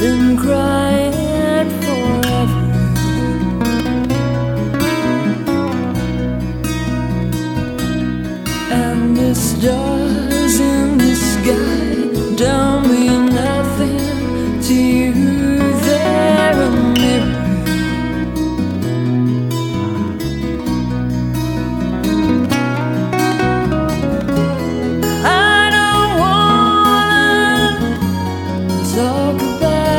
been crying forever. And the stars in the sky tell me